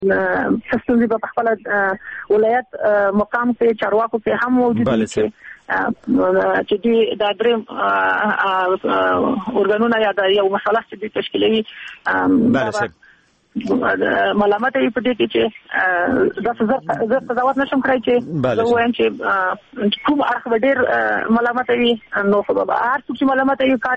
ستونزې په خپل ولایت مقام کې چارواکو کې هم موجود دي چې د درې اورګانونه یا د یو مسله چې تشکیلوي ملامت یې په دې کې چې د قضاوت نشم کړای چې زه وایم چې کوم اړخ ډېر ملامت یې نو خو به هر څوک چې ملامت یې کار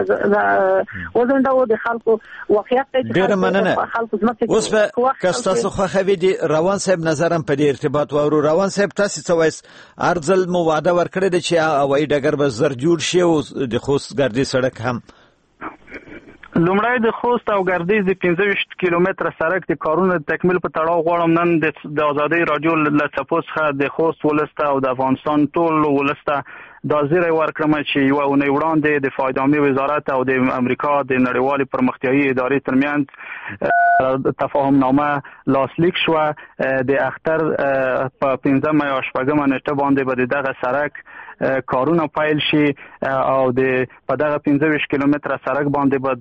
وزنده و د خلکو واقعیت ته ډېر مننه. اوس به تاسو خو خوي دي روان صاحب نظرم په دې ارتباط وورو. روان صاحب تاسو څه وایي؟ ارزل مو وعده ورکړی دی چې هوایي ډګر به زر جوړ شي او د خوست ګردې سړک هم لومړی د خوست او ګردیز د 25 کیلومتره سړک د کارونو تکمیل په تړاو غواړم نن د آزادۍ رادیو له څپو څخه د خوست ولسته او د افغانستان ټول ولسته دا زیری ورکړم چې یو اونۍ وړاندې د فایدامي وزارت او د امریکا د نړیوالې پرمختیایي ادارې ترمنځ تفاهم نامه لاسلیک شو. د اختر په 15 مې او 8 نیټه باندې به دغه سړک کارونه پیل شي او په دغه 25 کیلومتره سړک باندې به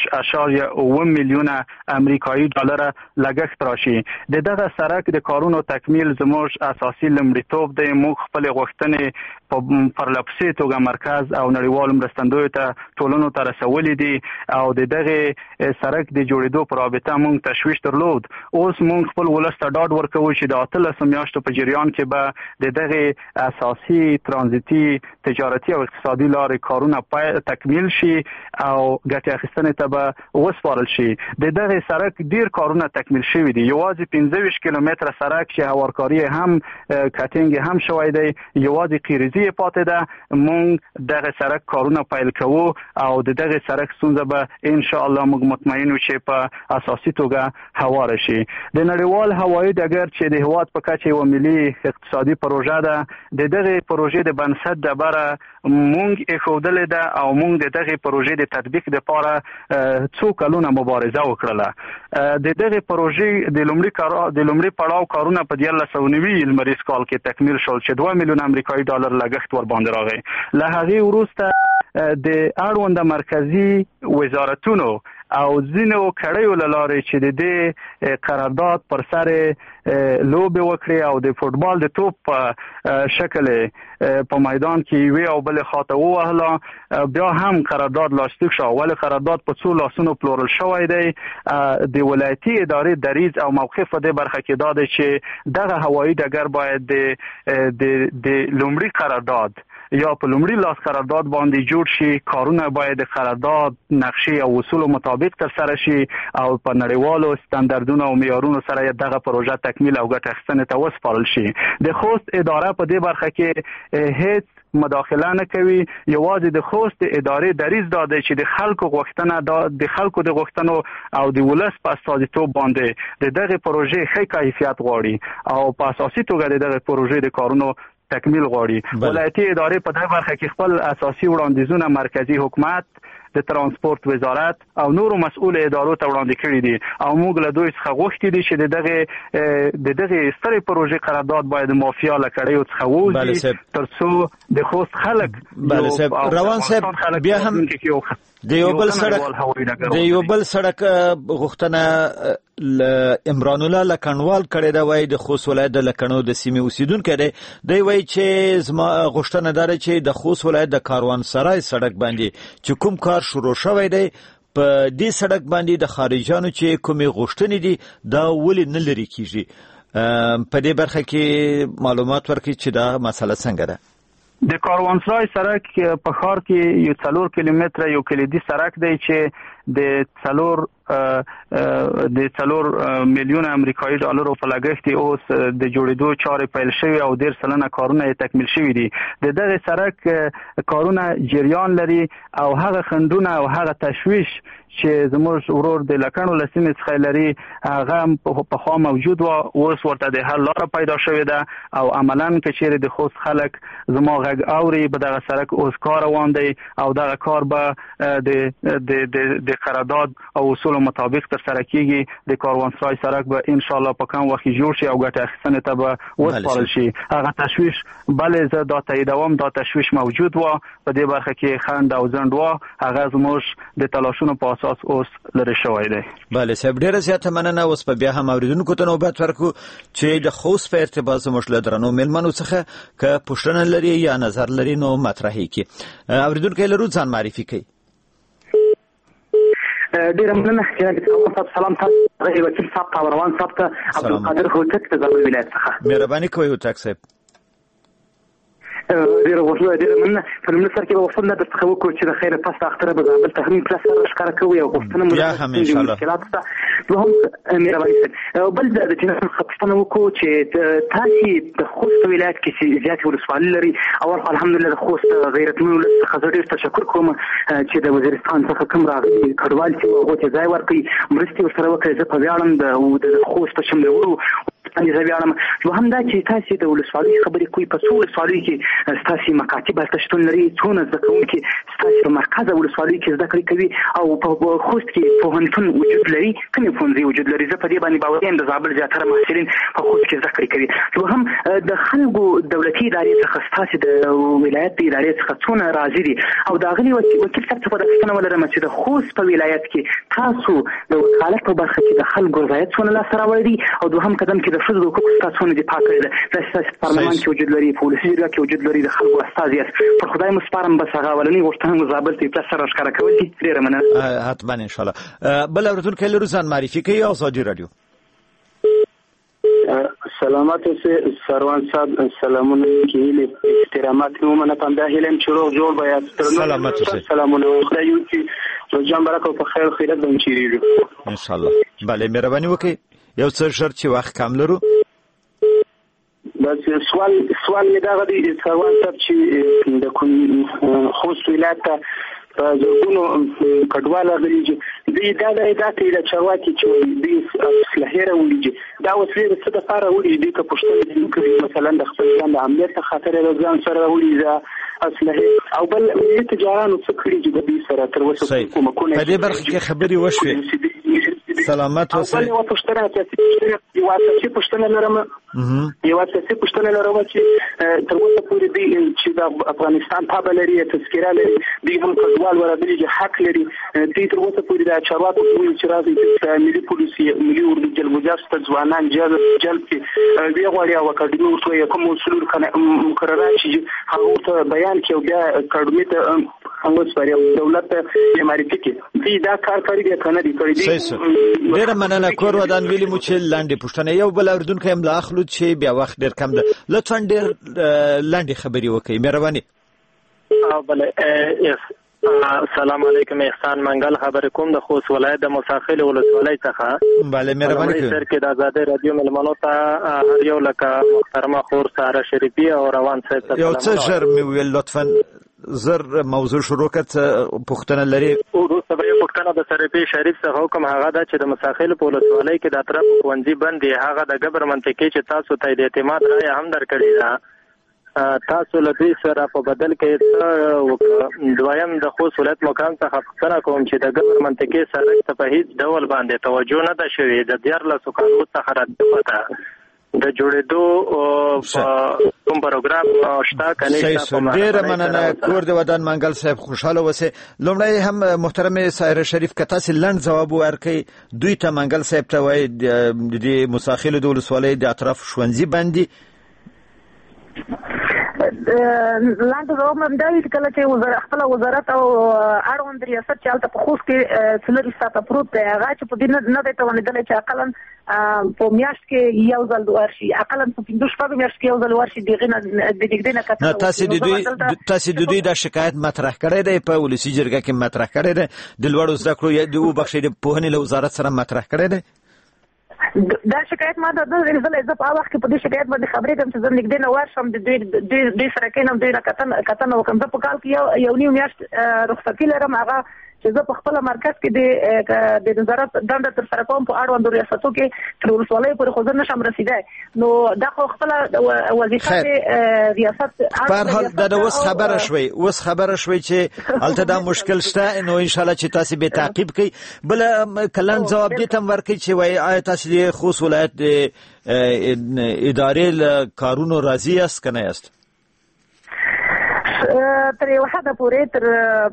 2.8 میلیونه امریکایي ډالر لګښت راشي. دغه سړک د کارونو تکمیل زموږ اساسي لومړیتوب دی. موږ خپل غوښتنې په پرلپسې توګه مرکز او نړیوالو مرستندویو ته ټولنو ته رسولې دي او دغه سړک د جوړېدو پر رابطه موږ تشویش درلود. اوس موږ خپل ولس ته ډاډ ورکوو چې د 18 میاشتو په جریان کې به دغه اساسي ترانزیتي تجارتي او اقتصادي لارې کارونه تکمیل شي او ګټه اخیستنې ته به وسپارل شي. دغه سړک ډیر کارونه تکمیل شوي دي. یوازې 15 کیلومتره سړک چې هوارکاری هم کټینګ هم شوی دی، یوازې قیریزي پاتې ده. موږ دغه سړک کارونه پیل کوو او دغه سړک ستونزه به ان شاء الله موږ مطمئن یو چې په اساسي توګه هوار شي. د نړیوال هوایي ډګر چې د هیواد په کچه یو ملي اقتصادي پروژه ده، دغه پروژې د بنسټ د بره مونږ اخودلې ده او مونږ دغه پروژې د تطبیق لپاره څو کلونه مبارزه وکړه. دغه پروژې د لومړي پړاو کارونه په 1990 لمریز کال کې تکمیل شول چې 2 میلیون امریکایي ډالر لګښت ور باندې راغی. له هغه وروسته د اړوند مرکزی وزارتونو او ځینو کړیو لاره چې د قرارداد پر سر لوبه وکړي او د فوتبال د توپ په شکل په میدان کې وی او بل خاطه وهله بیا هم قرارداد لاسلیک شو. ول قرارداد په څو لاسونو پلورل شوی دی. د ولایتي ادارې دریز او موقف په دې برخه کې دا دی چې دغه هوایي ډګر باید د لومړي قرارداد یا په لومړي لاس قرارداد باندې جوړ شي. کارونه باید د قرارداد نقشې او اصول مطابق ترسره شي او په نړیوالو ستاندردونو او معیارونو سره دغه پروژه تکمیل او ګټه اخیستنې ته وسپارل شي. د خوست اداره په دې برخه کې هیڅ مداخله نه کوي. یوازې د خوست ادارې دریز داده چې د خلکو غوښتنه د خلکو د غوښتنو او د ولس په استازیتوب باندې دغه پروژې ښه کیفیت غواړي او په اساسي توګه دغه پروژې د کارونو تکمیل غواړي. ولایتي ادارې په دغه برخه کې خپل اساسي وړاندیزونه مرکزی حکومت، د ترانسپورت وزارت او نورو مسؤل ادارو ته وړاندې کړي دي او موږ له دوی څخه غوښتي دي چې دغه سترې پروژې قرارداد باید مافیا له کړیو څخه ووځي ترڅو د خوست خلک روان صاحب بیا هم د یو بل سړک غوښتنه عمران الله لکنوال کړی دا وایي د خوست ولایت د لکنو د سیمې اوسیدونکو دی وایي چې زما غوښتنه ده چې د خوست ولایت د کاروانسرای سړک باندې چې کوم کار شروع شوی دی په دې سړک باندې د خارجانو چې کومې غوښتنې دي دا ولې نه لري کیږي. په دې برخه کې معلومات ورکړي چې دا مسله څنګه ده. د کاروانسرای سړک په ښار کې یو 4 کیلومتره یو کلیدي سړک دی چې د 4 میلیون امریکایي ډالرو په لګښت اوس د جوړېدو چارې پیل شوی او 100% کارونه تکمیل شوی دي. دغه سړک کارونه جریان لري او هغه خندونه او هغه تشویش چې زموږ ورور د لکنو لسیمې څخه لري هغه په خوا موجود و. اوس ورته د حل لاره پیدا شوې ده او عملاً که چیرې د خوست خلک زما غږ اوري به دغه سړک اوس کار روان دی او دغه کار به د د قرارداد او اصول مطابق تر سره کیږي د کاروانسرای سړک به ان شاء الله په کم وخت جوړ شي او ګټه اخیستنې ته به وسپارل شي. هغه تشویش بلې زه دا تاییدوم، دا تشویش موجود و په دې برخه کې خند او ځنډ و، هغه زموږ د تلاشونو په اساس اوس لري شوی دی. بله صاحب ډیره زیاته مننه. اوس په بیا هم اوریدونکو ته نوبت ورکو چې د خوست په ارتباط زموږ له درنو مېلمنو څخه که پوښتنه لري یا نظر لري نو مطرح کړي. اوریدونکو لرو ځان معرفي کوي. ډیره مننه جناب سلام تاسو وکیل صاحب ته روان صاحب ته عبدالقادر هوتک ته زابل ولایت څخه مهرباني کوئ هوتک صاحب. ډیره مننه. په لومړي سر کې به غوښتنه درڅخه وکړو چې د خیره پس اختره به زابل ته هم پلس ښکاره کوي او غوښتنه بیا هم انشاءالله مشکلات شته. دوهم مهرباني بل د جناب پوښتنه وکړو چې تاسو د خوست ولایت کې زیاتې ولسوالۍ لري. اول الحمدلله د خوست غیرتمنو څخه زه ډېر تشکر کوم چې د وزیرستان څخه کوم راغلي کډوال چې هغوی ته ځای ورکړي، مرستې ورسره وکړي. زه په ویاړم د خوست په شملولو زه ویاړم. دوهم دا چې تاسو د ولسوالۍ خبرې کوئ، په څو ولسوالیو کې ستاسو مکاتب هلته شتون لري، څونه زده کوونکي ستاسو په مرکزه ولسوالیو کې زده کړې کوي او په خوست کې پوهنتون وجود لري، کومې ښوونځي وجود لري؟ زه په دې باندې باور یم د زابل زیاتره محصلین په خوست کې زده کړې کوي. دوهم د خلکو دولتي ادارې څخه ستاسو د ولایت د ادارې څخه څونه راضي دي؟ او د اغلي وکیل صاحب څخه دا پوښتنه ولرم چې د خوست په ولایت کې تاسو د وکالت په برخه کې د خلکو رضایت څونه لاسته راوړی دي؟ او دوهم قدم کې د ښځو د حقوقو تاسو نه دفاع کړی ده، تاسو په پارلمان کې وجود لري، په ولسي جرګه کې وجود لري، د خلکو استازي یاست. پر خدای مو سپارم بس هغه اولنۍ غوښتنه مو زابل ته پلس سره ښکاره کول دي. ډېره مننه. حتما ان شاء الله. بل اورېدونکی لرو ځان معرفي کوي. آزادي رادیو. سلامات اوسئ سروان صاحب. سلامونه کې احترامات مو منه پنده هلم چلو جوړ باید سلامات اوسئ. سلامونه خدای یو چې روزان برکت او په خیر خیرت بم چیریږي ان شاء الله. بله مهرباني وکړئ. یو څه شرط چې وخت کم لرو. بس سوال می دا غدي سروان صاحب چې د خوست ولایت ته زرګونو کډوال غلي چې دوی دا د چارواکي چې دوی اصلاحره ولېږي دا وسیله څه د لپاره ولېږي دوی که پوښتنه کوي مثلا د خپل ځان د امنیت خاطر د ځان سره ولېږي اصلاحه او بل ملي تجارانو څه کړي چې د دې سره تر اوسه کومه په دې برخه کې خبري وشوي. سلامت اوسئ. یو اساسي پوښتنه لرم چې تر اوسه پورې دوی چې د افغانستان تابع لري، تذکره لري، دوی هم کډوال ورغلي چې حق لري. دوی تر اوسه پورې د چارواکو وایي چې راځي چې ملي پالیسي ملي اردو جلبوجاست ځوانان جلب کې دوی غواړي او اکاډمي ورته کوم اصول مقررات چې هغه ته بیان کړي او بیا اکاډمي ته وسپاري او دولت ته معرفي کړي. دوی دا کار کوي کنه دي کړی. ډیره مننه. کور ودان ویلي مو چې لاندې پوښتنه یو بل اورېدونکی هم لا اخلو چې بیا وخت ډیر کم ده. لطفا ډیر لاندې خبرې وکړئ مهرباني. بله السلام علیکم. احسان منګل خبرې کوم د خوست ولایت د مساخیل ولسوالۍ څخه. بله مهرباني کوئ. سر کې د آزادۍ رادیو ملمنو ته هر یو لکه محترمه خور ساره شریفي او روان صاحب ته یو څه ژر مې ویل لطفا زر موضوع شروع کړه. پوښتنه لري وروسته به پوښتنه د شریفي شریف څخه حکم هغه ده چې د مساخیل په ولسوالۍ کې د اطراف ښوونځي بند دي. هغه د ګورنمنت کې چې تاسو ته د اعتماد رایه هم درکړې ده، تاسو له دې سره په بدل کې دویم د خوست ولایت مقام څخه پوښتنه کوم چې د ګورنمنت کې سړک ته په هیڅ ډول باندې توجه نه ده شوې. د 14 کالو څخه راځي د جوړېدو کوم پروګرام شته کنه. ډیره مننه. کور د ودان منګل صاحب خوشاله وسه. لومړی هم محترم سایره شریف کته سي لند جواب ورکړي. دوی ته منګل صاحب ته وای د مساخیل د ولسوالۍ د اطراف ښوونځي باندې لاندې جواب هم دا چې کله چې خپل وزارت او اړوند ریاست چې هلته په خوست کې څلوري ساعته پروت دی، هغه چې په دې نه دی توانېدلی چې اقلا په میاشت کې یو ځل ورشي، اقلا په 15 میاشت کې یو ځل ورشي. دغه نه کته تاسو د دوی د شکایت مطرح کړی دی په ولسی جرګه کې مطرح کړی دی، د لوړو زده کړو د وبخښې د پوهنې له وزارت سره مطرح کړی دی. دا شکایت ما د زه په وخت کې په دې شکایت باندې خبرې کوم چې زه نږدې نه ورشم د دوی سره کېنم دوی نه کتنه وکړم. زه په کال کې یو نیم میاشت رخصتي لرم، هغه چې زه په خپل مرکز کې د نظارت دنده تر سره کوم په اړوند ریاستو کې تر ولسوالۍ پورې خو زه نشم رسیدای نو دا خو خپل وظیفه ریاست په هر حال دا اوس خبره شوي چې الته دا مشکل شته نو ان شاء الله چې تاسو به تعقیب کړئ بل کلن جواب دې تم ورکړي چې وای آیا تاسو د خوست ولایت ادارې کارونو راضي است کنه است تر یو حد پورې تر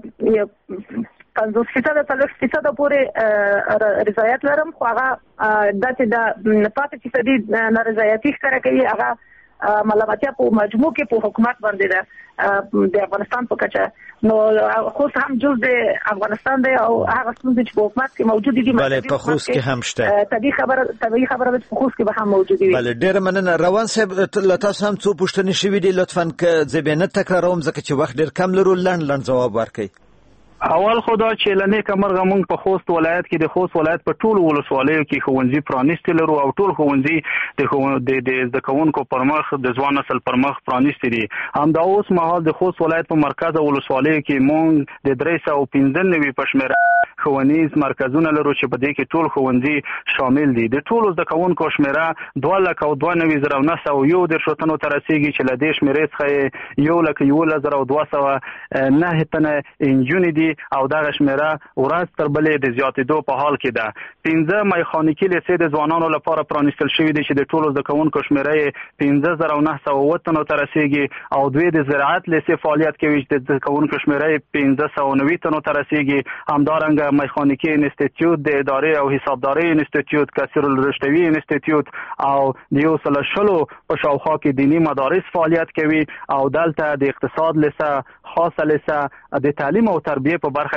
50% پورې رضایت لرم خو هغه داسې د پاتې فیصدي نارضایتي ښکاره کوي هغه ملامتیا په مجموع کې په حکومت باندې ده د افغانستان په کچه نو خوست هم جز د افغانستان دی او هغه څه چې په حکومت کې موجود دي بله په خوست کې هم شته طبیعي خبره په خوست کې به هم موجود وي بله ډېره مننه روان صاحب له تاسو هم څو پوښتنې شوي دي لطفا که زه به نه تکراروم ځکه چې وخت ډېر کم لرو لنډ جواب ورکړئ اول خدا چې لنې کمرغه مونږ په خوست ولایت کې د خوست ولایت په ټول ولسوالیو کې ښوونځي پرانیستي لرو او ټول ښوونځي د زده کوونکو پر مخ د ځوان نسل پر مخ پرانیستي دي همدا اوس مهال د خوست ولایت په مرکز ولسوالیو کې مونږ د 395 په شمېره ښوونیز مرکزونه لرو چې په دې کې ټول ښوونځي شامل دي د ټولو زده کوونکو شمېره 2,92,110 تنو ته رسیږي چې له دې شمېرې څخه 1,11,209 تنه نجونې دي او دغه شمېره ورځ تر بلې د زیاتېدو په حال کې ده 15 میخانیکي لیسې د ځوانانو لپاره پرانیستل شوي دي چې د ټولو زده کوونکو شمېره 15,907 تنو ته رسیږي او دوی د زراعت لیسې فعالیت کوي چې د زده کوونکو شمېره 1590 تنو ته رسیږي همدارنګه میخانیکي انسټیټیوټ د ادارې او حسابدارۍ انسټیټیوټ کثیر الرشتوي انسټیټیوټ او د 100 په شاوخوا کې دینی مدارس فعالیت کوي او دلته د اقتصاد لیسه خاصه لیسه د تعلیم او تربیه په برخه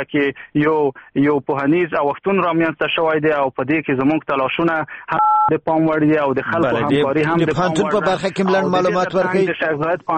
کې یو پوهنیز اوښتون رامنځته شوی دی او په دې کې زموږ تلاشونه هم د پام وړ دي او د خلکو همکاري هم د پانتون په برخه کې ملن معلومات ورکړي د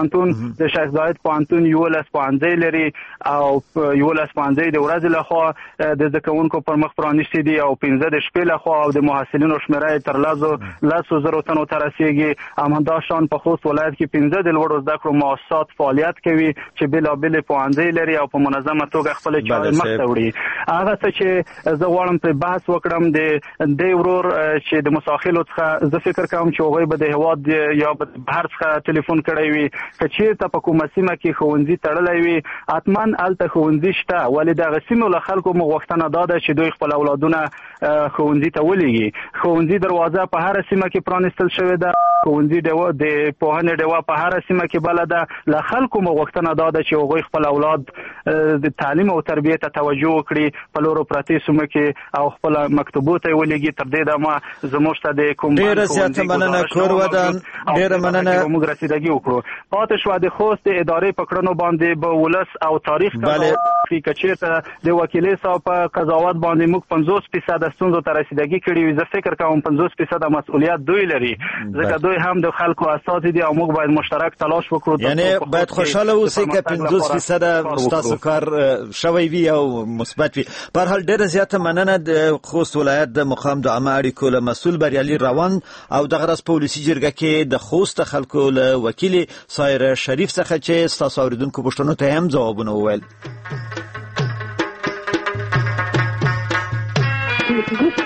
شیخ زاید پانتون یو لاس پانځي لري او یو لاس پانځي د ورځې لخوا د زده کوونکو پر مخ پرانیستي دي او 15 د شپې لخوا او د محصلینو شمېره تر 1,000 تنو ته رسیږي همدا شان په خوست ولایت کې 15 د لوړو زده کړو مؤسسات فعالیت کوي چې بېلابېل پوهنځي لري او په منظمه توګه خپل چارې مخ ته وړي هغه څه چې زه غواړم په بحث وکړم د ورور چې د مساخلو څخه زه فکر کوم چې هغوی به د هېواد یا بهر څخه ټلیفون کړی وي که چېرته په کومه سیمه کې ښوونځي تړلی وي حتما هلته ښوونځي شته ولې دغه سیمو له خلکو موږ غوښتنه دا ده چې دوی خپل اولادونه ښوونځي ته ولېږي ښوونځي دروازه په هره سیمه کې پرانیستل شوې ده ښوونځي د پوهنې ډیوه په هره سیمه کې بله ده له خلکو موږ غوښتنه دا ده چې هغوی خپل اولاد د تعلیم او تربیه ته توجه وکړي په لورو پرتې سیمو کې او خپل مکتبو ته ولېږي تر دې دمه زموږ ته د کوم ډېره زیاته مننه کور ودان ډېره مننه موږ رسیدګي وکړو پاتې شوه د خوست د ادارې په کړنو باندې به ولس او تاریخ که چېرته د وکیلې صاحب په قضاوت باندې موږ 50% ستونزو ته رسیدګي کړي وي زه فکر کوم 50% مسؤلیت دوی لري ځکه دوی هم د خلکو اساسي دي او موږ باید مشترک تلاش وکړو یعنی باید خوشاله اوسئ که 50% ستاسو کار شوی وي او مثبت وي په هر حال ډېره زیاته مننه د خوست ولایت د مقام د عامه اړیکو له مسؤل بریالي روان او دغه ورځ په ولسي جرګه کې د خوست خلکو له وکیل سایره شریف څخه چې ستاسو اوریدونکو پوښتنو ته هم ځوابونه وویل